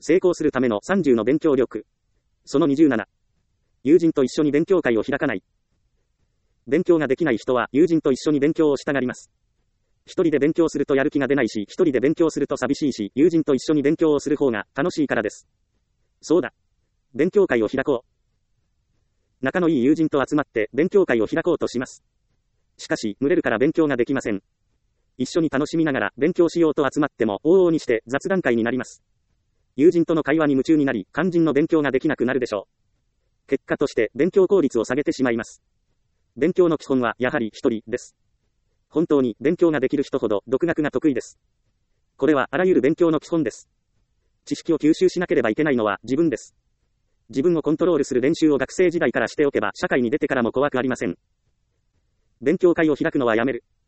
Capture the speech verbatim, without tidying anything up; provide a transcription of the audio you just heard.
成功するためのさんじゅうの勉強力。そのにじゅうなな。友人と一緒に勉強会を開かない。勉強ができない人は友人と一緒に勉強をしたがります。一人で勉強するとやる気が出ないし、一人で勉強すると寂しいし、友人と一緒に勉強をする方が楽しいからです。そうだ。勉強会を開こう。仲のいい友人と集まって勉強会を開こうとします。しかし、群れるから勉強ができません。一緒に楽しみながら勉強しようと集まっても往々にして雑談会になります。友人との会話に夢中になり、肝心の勉強ができなくなるでしょう。結果として勉強効率を下げてしまいます。勉強の基本はやはり一人です。本当に勉強ができる人ほど独学が得意です。これはあらゆる勉強の基本です。知識を吸収しなければいけないのは自分です。自分をコントロールする練習を学生時代からしておけば社会に出てからも怖くありません。勉強会を開くのはやめる。